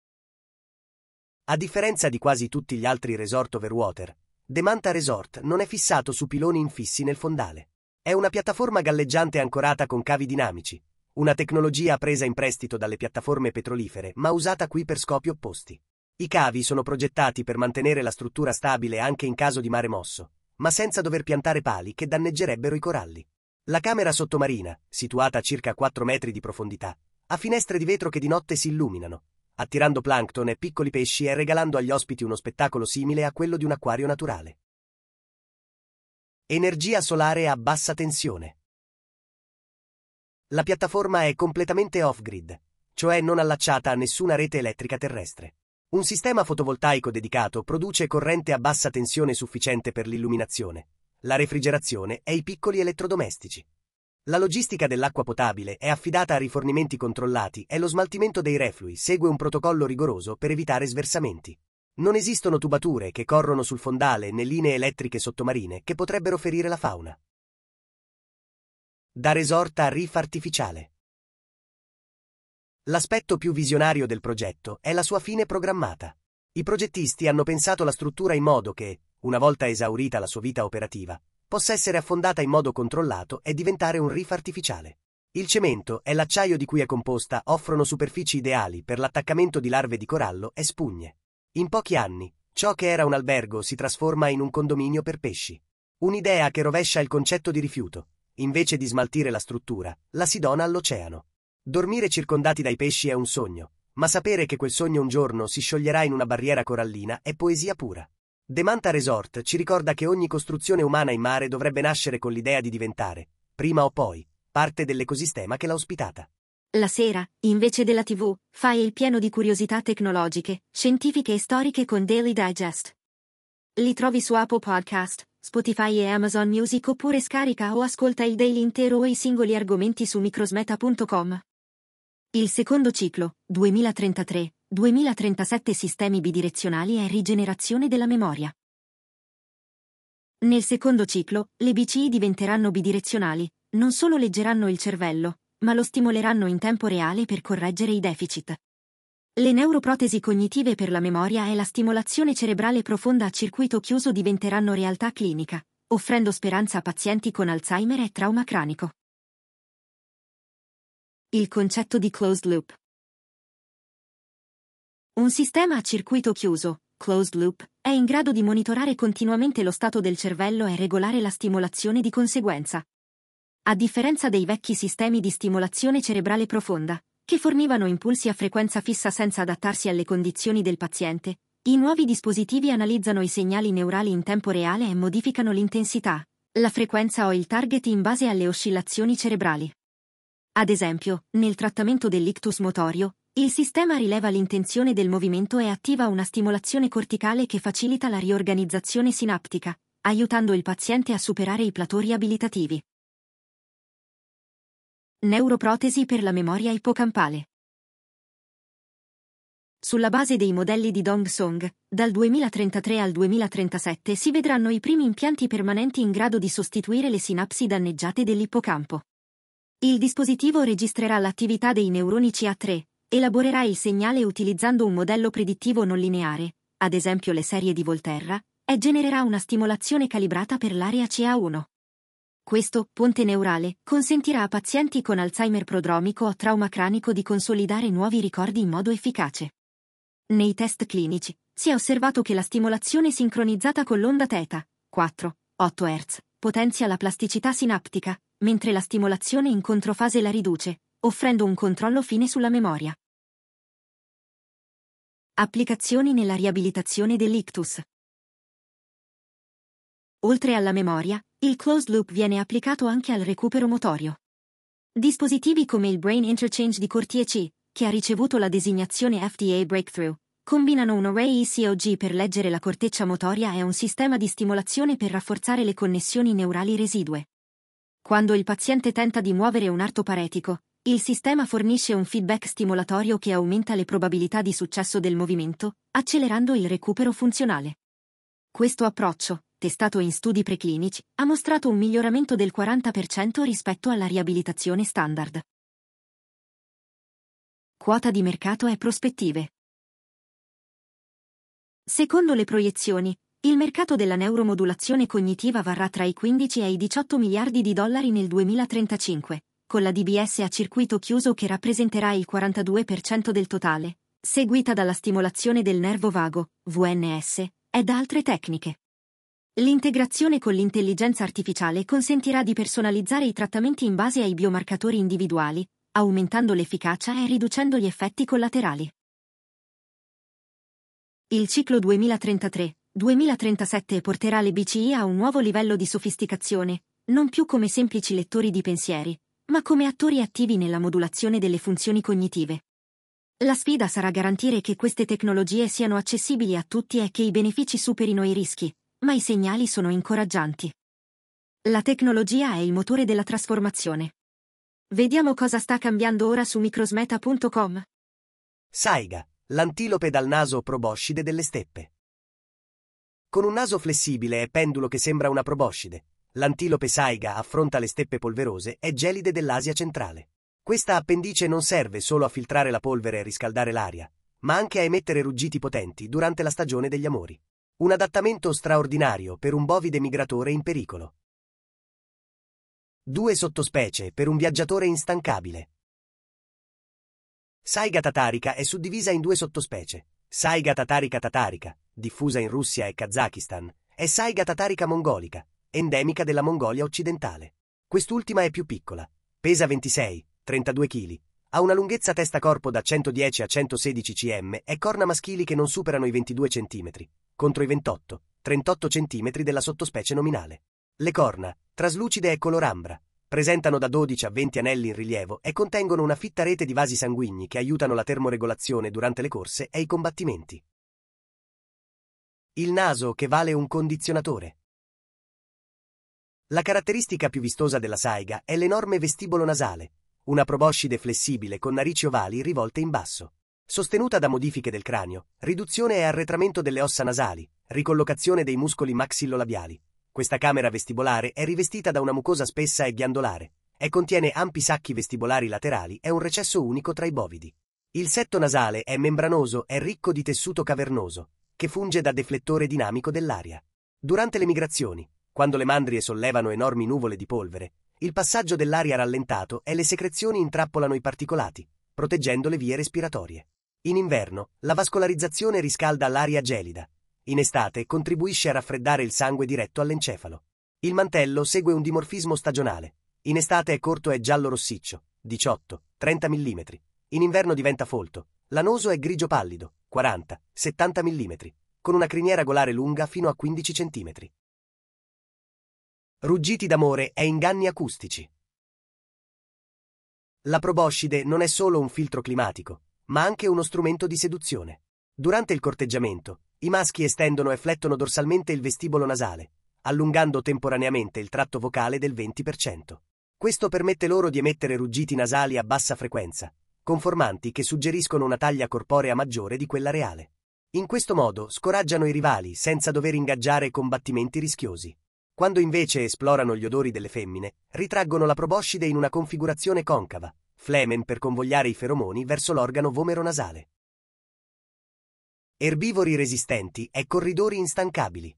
Speaker 2: A differenza di quasi tutti gli altri resort overwater, The Manta Resort non è fissato su piloni infissi nel fondale. È una piattaforma galleggiante ancorata con cavi dinamici, una tecnologia presa in prestito dalle piattaforme petrolifere ma usata qui per scopi opposti. I cavi sono progettati per mantenere la struttura stabile anche in caso di mare mosso, ma senza dover piantare pali che danneggerebbero i coralli. La camera sottomarina, situata a circa quattro metri di profondità, ha finestre di vetro che di notte si illuminano, attirando plancton e piccoli pesci e regalando agli ospiti uno spettacolo simile a quello di un acquario naturale. Energia solare a bassa tensione. La piattaforma è completamente off-grid, cioè non allacciata a nessuna rete elettrica terrestre. Un sistema fotovoltaico dedicato produce corrente a bassa tensione sufficiente per l'illuminazione, la refrigerazione e i piccoli elettrodomestici. La logistica dell'acqua potabile è affidata a rifornimenti controllati e lo smaltimento dei reflui segue un protocollo rigoroso per evitare sversamenti. Non esistono tubature che corrono sul fondale né linee elettriche sottomarine che potrebbero ferire la fauna. Da resort a reef artificiale. L'aspetto più visionario del progetto è la sua fine programmata. I progettisti hanno pensato la struttura in modo che, una volta esaurita la sua vita operativa, possa essere affondata in modo controllato e diventare un reef artificiale. Il cemento e l'acciaio di cui è composta offrono superfici ideali per l'attaccamento di larve di corallo e spugne. In pochi anni, ciò che era un albergo si trasforma in un condominio per pesci. Un'idea che rovescia il concetto di rifiuto. Invece di smaltire la struttura, la si dona all'oceano. Dormire circondati dai pesci è un sogno, ma sapere che quel sogno un giorno si scioglierà in una barriera corallina è poesia pura. The Manta Resort ci ricorda che ogni costruzione umana in mare dovrebbe nascere con l'idea di diventare, prima o poi, parte dell'ecosistema che l'ha ospitata.
Speaker 1: La sera, invece della tivù, fai il pieno di curiosità tecnologiche, scientifiche e storiche con Daily Digest. Li trovi su Apple Podcast, Spotify e Amazon Music oppure scarica o ascolta il daily intero o i singoli argomenti su microsmeta punto com. Il secondo ciclo, duemilatrentatré duemilatrentasette sistemi bidirezionali e rigenerazione della memoria. Nel secondo ciclo, le B C I diventeranno bidirezionali, non solo leggeranno il cervello, ma lo stimoleranno in tempo reale per correggere i deficit. Le neuroprotesi cognitive per la memoria e la stimolazione cerebrale profonda a circuito chiuso diventeranno realtà clinica, offrendo speranza a pazienti con Alzheimer e trauma cranico. Il concetto di closed loop. Un sistema a circuito chiuso, closed loop, è in grado di monitorare continuamente lo stato del cervello e regolare la stimolazione di conseguenza. A differenza dei vecchi sistemi di stimolazione cerebrale profonda, che fornivano impulsi a frequenza fissa senza adattarsi alle condizioni del paziente, i nuovi dispositivi analizzano i segnali neurali in tempo reale e modificano l'intensità, la frequenza o il target in base alle oscillazioni cerebrali. Ad esempio, nel trattamento dell'ictus motorio, il sistema rileva l'intenzione del movimento e attiva una stimolazione corticale che facilita la riorganizzazione sinaptica, aiutando il paziente a superare i platori abilitativi. Neuroprotesi per la memoria ippocampale. Sulla base dei modelli di Dong Song, dal duemilatrentatré al duemilatrentasette si vedranno i primi impianti permanenti in grado di sostituire le sinapsi danneggiate dell'ippocampo. Il dispositivo registrerà l'attività dei neuroni C A tre, elaborerà il segnale utilizzando un modello predittivo non lineare, ad esempio le serie di Volterra, e genererà una stimolazione calibrata per l'area C A uno. Questo ponte neurale consentirà a pazienti con Alzheimer prodromico o trauma cranico di consolidare nuovi ricordi in modo efficace. Nei test clinici, si è osservato che la stimolazione sincronizzata con l'onda θ, quattro virgola otto hertz, potenzia la plasticità sinaptica, mentre la stimolazione in controfase la riduce, offrendo un controllo fine sulla memoria. Applicazioni nella riabilitazione dell'ictus. Oltre alla memoria, il closed loop viene applicato anche al recupero motorio. Dispositivi come il Brain Interchange di Courtier C, che ha ricevuto la designazione F D A Breakthrough, combinano un array E C O G per leggere la corteccia motoria e un sistema di stimolazione per rafforzare le connessioni neurali residue. Quando il paziente tenta di muovere un arto paretico, il sistema fornisce un feedback stimolatorio che aumenta le probabilità di successo del movimento, accelerando il recupero funzionale. Questo approccio, testato in studi preclinici, ha mostrato un miglioramento del quaranta per cento rispetto alla riabilitazione standard. Quota di mercato e prospettive. Secondo le proiezioni, il mercato della neuromodulazione cognitiva varrà tra i quindici e i diciotto miliardi di dollari nel duemilatrentacinque, con la D B S a circuito chiuso che rappresenterà il quarantadue per cento del totale, seguita dalla stimolazione del nervo vago, V N S, e da altre tecniche. L'integrazione con l'intelligenza artificiale consentirà di personalizzare i trattamenti in base ai biomarcatori individuali, aumentando l'efficacia e riducendo gli effetti collaterali. Il ciclo duemilatrentatré duemilatrentasette porterà le B C I a un nuovo livello di sofisticazione, non più come semplici lettori di pensieri, ma come attori attivi nella modulazione delle funzioni cognitive. La sfida sarà garantire che queste tecnologie siano accessibili a tutti e che i benefici superino i rischi, ma i segnali sono incoraggianti. La tecnologia è il motore della trasformazione. Vediamo cosa sta cambiando ora su microsmeta punto com.
Speaker 2: Saiga, l'antilope dal naso proboscide delle steppe. Con un naso flessibile e pendulo che sembra una proboscide, l'antilope saiga affronta le steppe polverose e gelide dell'Asia centrale. Questa appendice non serve solo a filtrare la polvere e riscaldare l'aria, ma anche a emettere ruggiti potenti durante la stagione degli amori. Un adattamento straordinario per un bovide migratore in pericolo. Due sottospecie per un viaggiatore instancabile. Saiga tatarica è suddivisa in due sottospecie, Saiga tatarica tatarica, diffusa in Russia e Kazakistan, e Saiga tatarica mongolica, endemica della Mongolia occidentale. Quest'ultima è più piccola, pesa ventisei trentadue chili, ha una lunghezza testa-corpo da centodieci a centosedici centimetri e corna maschili che non superano i ventidue centimetri, contro i ventotto trentotto centimetri della sottospecie nominale. Le corna, traslucide e color ambra, presentano da dodici a venti anelli in rilievo e contengono una fitta rete di vasi sanguigni che aiutano la termoregolazione durante le corse e i combattimenti. Il naso che vale un condizionatore. La caratteristica più vistosa della saiga è l'enorme vestibolo nasale, una proboscide flessibile con narici ovali rivolte in basso. Sostenuta da modifiche del cranio, riduzione e arretramento delle ossa nasali, ricollocazione dei muscoli maxillolabiali. Questa camera vestibolare è rivestita da una mucosa spessa e ghiandolare, e contiene ampi sacchi vestibolari laterali e un recesso unico tra i bovidi. Il setto nasale è membranoso e ricco di tessuto cavernoso, che funge da deflettore dinamico dell'aria. Durante le migrazioni, quando le mandrie sollevano enormi nuvole di polvere, il passaggio dell'aria rallentato e le secrezioni intrappolano i particolati, proteggendo le vie respiratorie. In inverno, la vascolarizzazione riscalda l'aria gelida. In estate contribuisce a raffreddare il sangue diretto all'encefalo. Il mantello segue un dimorfismo stagionale. In estate è corto e giallo-rossiccio, diciotto trenta millimetri. In inverno diventa folto. Lanoso è grigio pallido, quaranta settanta millimetri, con una criniera golare lunga fino a quindici centimetri. Ruggiti d'amore e inganni acustici. La proboscide non è solo un filtro climatico, ma anche uno strumento di seduzione. Durante il corteggiamento, i maschi estendono e flettono dorsalmente il vestibolo nasale, allungando temporaneamente il tratto vocale del venti per cento. Questo permette loro di emettere ruggiti nasali a bassa frequenza, conformanti che suggeriscono una taglia corporea maggiore di quella reale. In questo modo scoraggiano i rivali senza dover ingaggiare combattimenti rischiosi. Quando invece esplorano gli odori delle femmine, ritraggono la proboscide in una configurazione concava, flemen per convogliare i feromoni verso l'organo vomero-nasale. Erbivori resistenti e corridori instancabili.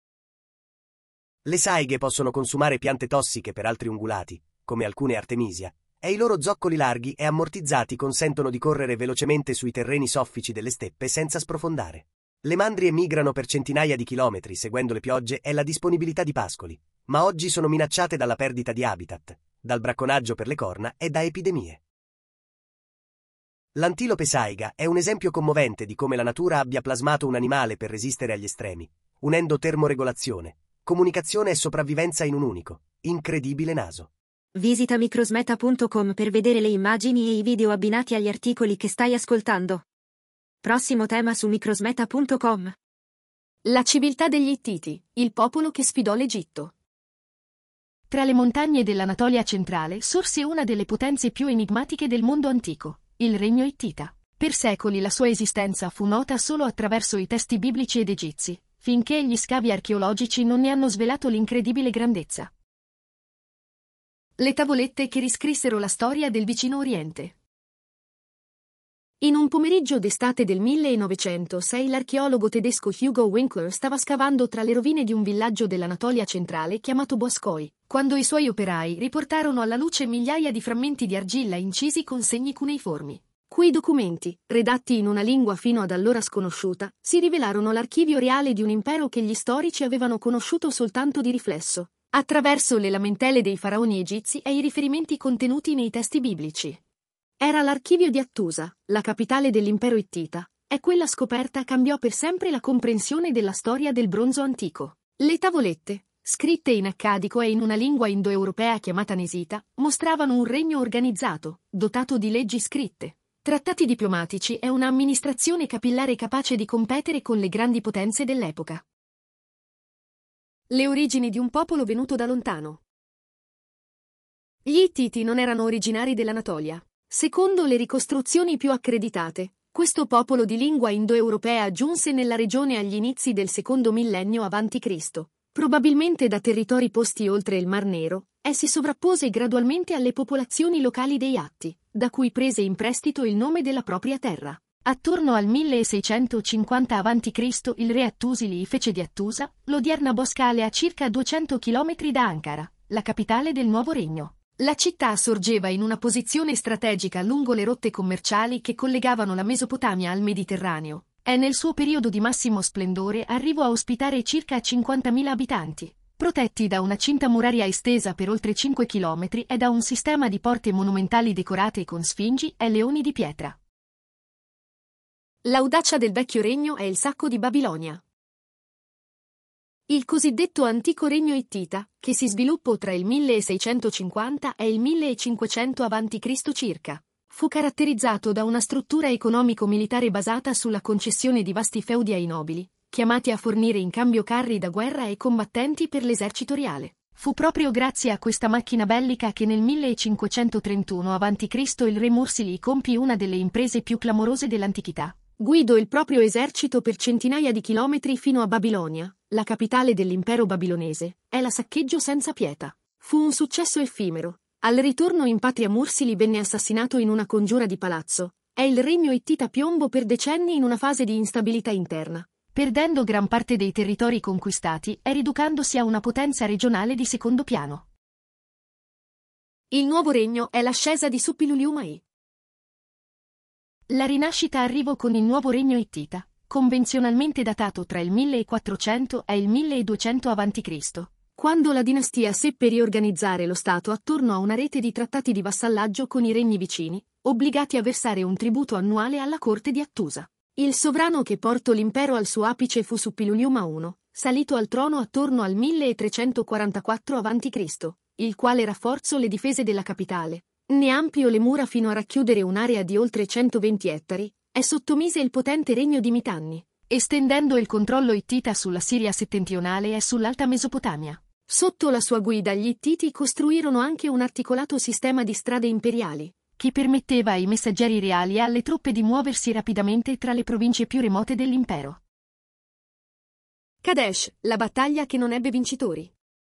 Speaker 2: Le saighe possono consumare piante tossiche per altri ungulati, come alcune artemisia, e i loro zoccoli larghi e ammortizzati consentono di correre velocemente sui terreni soffici delle steppe senza sprofondare. Le mandrie migrano per centinaia di chilometri seguendo le piogge e la disponibilità di pascoli, ma oggi sono minacciate dalla perdita di habitat, dal bracconaggio per le corna e da epidemie. L'antilope saiga è un esempio commovente di come la natura abbia plasmato un animale per resistere agli estremi, unendo termoregolazione, comunicazione e sopravvivenza in un unico, incredibile naso.
Speaker 1: Visita microsmeta punto com per vedere le immagini e i video abbinati agli articoli che stai ascoltando. Prossimo tema su microsmeta punto com.
Speaker 3: La civiltà degli Ittiti, il popolo che sfidò l'Egitto. Tra le montagne dell'Anatolia centrale sorse una delle potenze più enigmatiche del mondo antico, il regno Ittita. Per secoli la sua esistenza fu nota solo attraverso i testi biblici ed egizi, finché gli scavi archeologici non ne hanno svelato l'incredibile grandezza. Le tavolette che riscrissero la storia del vicino Oriente. In un pomeriggio d'estate del millenovecentosei l'archeologo tedesco Hugo Winkler stava scavando tra le rovine di un villaggio dell'Anatolia centrale chiamato Boskoi, quando i suoi operai riportarono alla luce migliaia di frammenti di argilla incisi con segni cuneiformi. Quei documenti, redatti in una lingua fino ad allora sconosciuta, si rivelarono l'archivio reale di un impero che gli storici avevano conosciuto soltanto di riflesso, attraverso le lamentele dei faraoni egizi e i riferimenti contenuti nei testi biblici. Era l'archivio di Attusa, la capitale dell'impero Ittita, e quella scoperta cambiò per sempre la comprensione della storia del bronzo antico. Le tavolette, scritte in accadico e in una lingua indoeuropea chiamata nesita, mostravano un regno organizzato, dotato di leggi scritte, trattati diplomatici e un'amministrazione capillare capace di competere con le grandi potenze dell'epoca. Le origini di un popolo venuto da lontano. Gli Ittiti non erano originari dell'Anatolia. Secondo le ricostruzioni più accreditate, questo popolo di lingua indoeuropea giunse nella regione agli inizi del secondo millennio avanti Cristo, probabilmente da territori posti oltre il Mar Nero, e si sovrappose gradualmente alle popolazioni locali dei Atti, da cui prese in prestito il nome della propria terra. Attorno al milleseicentocinquanta avanti Cristo il re Attusili fece di Attusa, l'odierna Boscale a circa duecento chilometri da Ankara, la capitale del nuovo regno. La città sorgeva in una posizione strategica lungo le rotte commerciali che collegavano la Mesopotamia al Mediterraneo, e nel suo periodo di massimo splendore arrivò a ospitare circa cinquantamila abitanti, protetti da una cinta muraria estesa per oltre cinque chilometri e da un sistema di porte monumentali decorate con sfingi e leoni di pietra. L'audacia del vecchio regno è il sacco di Babilonia. Il cosiddetto antico regno Ittita, che si sviluppò tra il milleseicentocinquanta e il millecinquecento avanti Cristo circa, fu caratterizzato da una struttura economico-militare basata sulla concessione di vasti feudi ai nobili, chiamati a fornire in cambio carri da guerra e combattenti per l'esercito reale. Fu proprio grazie a questa macchina bellica che nel millecinquecentotrentuno avanti Cristo il re Mursili compì una delle imprese più clamorose dell'antichità. Guidò il proprio esercito per centinaia di chilometri fino a Babilonia, la capitale dell'impero babilonese, e la saccheggio senza pietà. Fu un successo effimero. Al ritorno in patria Mursili venne assassinato in una congiura di palazzo, e il regno Ittita piombò per decenni in una fase di instabilità interna, perdendo gran parte dei territori conquistati e riducandosi a una potenza regionale di secondo piano. Il nuovo regno è l'ascesa di Suppiluliuma-I. La rinascita arrivò con il nuovo regno Ittita, convenzionalmente datato tra il millequattrocento e il milleduecento avanti Cristo, quando la dinastia seppe riorganizzare lo Stato attorno a una rete di trattati di vassallaggio con i regni vicini, obbligati a versare un tributo annuale alla corte di Attusa. Il sovrano che portò l'impero al suo apice fu Suppiluliuma I, salito al trono attorno al milletrecentoquarantaquattro avanti Cristo, il quale rafforzò le difese della capitale, ne ampliò le mura fino a racchiudere un'area di oltre centoventi ettari, e sottomise il potente regno di Mitanni, estendendo il controllo ittita sulla Siria settentrionale e sull'Alta Mesopotamia. Sotto la sua guida gli Ittiti costruirono anche un articolato sistema di strade imperiali, che permetteva ai messaggeri reali e alle truppe di muoversi rapidamente tra le province più remote dell'impero. Kadesh, la battaglia che non ebbe vincitori.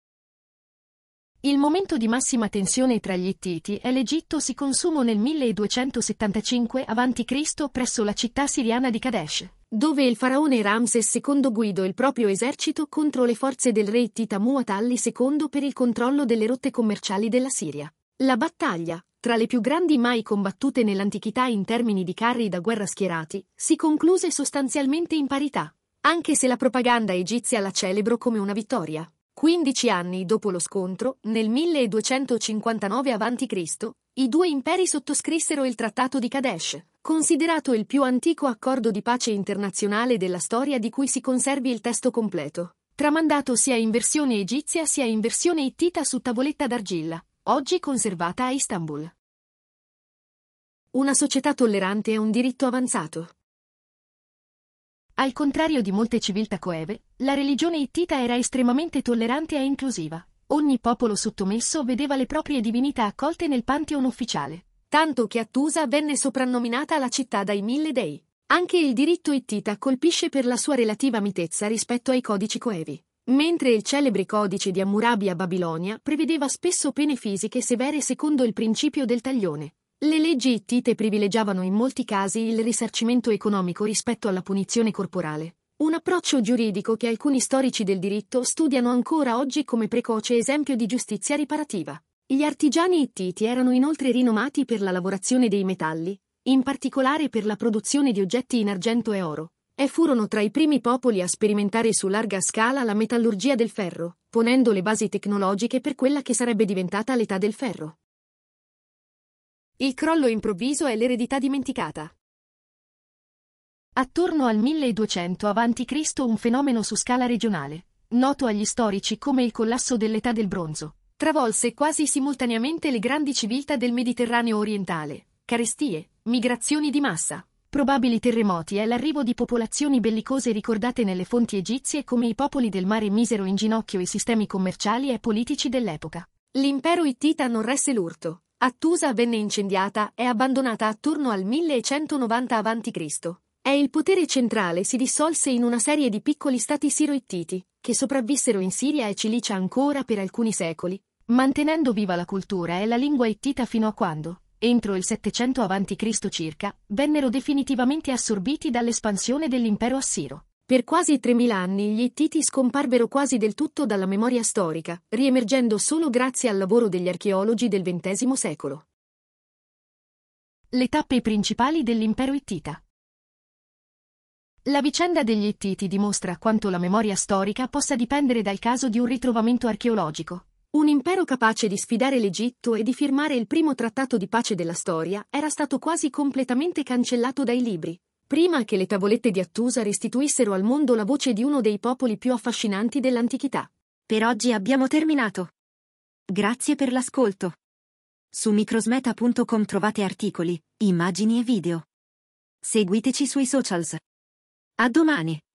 Speaker 3: Il momento di massima tensione tra gli Ittiti e l'Egitto si consumò nel milleduecentosettantacinque avanti Cristo presso la città siriana di Kadesh, dove il faraone Ramses secondo guidò il proprio esercito contro le forze del re ittita Muwatalli secondo per il controllo delle rotte commerciali della Siria. La battaglia, tra le più grandi mai combattute nell'antichità in termini di carri da guerra schierati, si concluse sostanzialmente in parità, anche se la propaganda egizia la celebrò come una vittoria. Quindici anni dopo lo scontro, nel milleduecentocinquantanove avanti Cristo, i due imperi sottoscrissero il Trattato di Kadesh, considerato il più antico accordo di pace internazionale della storia di cui si conservi il testo completo, tramandato sia in versione egizia sia in versione ittita su tavoletta d'argilla, oggi conservata a Istanbul. Una società tollerante è un diritto avanzato. Al contrario di molte civiltà coeve, la religione ittita era estremamente tollerante e inclusiva. Ogni popolo sottomesso vedeva le proprie divinità accolte nel pantheon ufficiale, tanto che Attusa venne soprannominata la città dai mille dei. Anche il diritto ittita colpisce per la sua relativa mitezza rispetto ai codici coevi. Mentre il celebre codice di Hammurabi a Babilonia prevedeva spesso pene fisiche severe secondo il principio del taglione, le leggi ittite privilegiavano in molti casi il risarcimento economico rispetto alla punizione corporale, un approccio giuridico che alcuni storici del diritto studiano ancora oggi come precoce esempio di giustizia riparativa. Gli artigiani ittiti erano inoltre rinomati per la lavorazione dei metalli, in particolare per la produzione di oggetti in argento e oro, e furono tra i primi popoli a sperimentare su larga scala la metallurgia del ferro, ponendo le basi tecnologiche per quella che sarebbe diventata l'età del ferro. Il crollo improvviso e l'eredità dimenticata. Attorno al milleduecento avanti Cristo un fenomeno su scala regionale, noto agli storici come il collasso dell'età del bronzo, travolse quasi simultaneamente le grandi civiltà del Mediterraneo orientale, carestie, migrazioni di massa, probabili terremoti e l'arrivo di popolazioni bellicose ricordate nelle fonti egizie come i popoli del mare misero in ginocchio i sistemi commerciali e politici dell'epoca. L'impero ittita non resse l'urto. Attusa venne incendiata e abbandonata attorno al millecentonovanta avanti Cristo e il potere centrale si dissolse in una serie di piccoli stati siro-ittiti, che sopravvissero in Siria e Cilicia ancora per alcuni secoli, mantenendo viva la cultura e la lingua ittita fino a quando, entro il settecento avanti Cristo circa, vennero definitivamente assorbiti dall'espansione dell'impero assiro. Per quasi tremila anni gli Ittiti scomparvero quasi del tutto dalla memoria storica, riemergendo solo grazie al lavoro degli archeologi del ventesimo secolo. Le tappe principali dell'impero ittita. La vicenda degli Ittiti dimostra quanto la memoria storica possa dipendere dal caso di un ritrovamento archeologico. Un impero capace di sfidare l'Egitto e di firmare il primo trattato di pace della storia era stato quasi completamente cancellato dai libri, prima che le tavolette di Attusa restituissero al mondo la voce di uno dei popoli più affascinanti dell'antichità.
Speaker 1: Per oggi abbiamo terminato. Grazie per l'ascolto. Su microsmeta punto com trovate articoli, immagini e video. Seguiteci sui socials. A domani!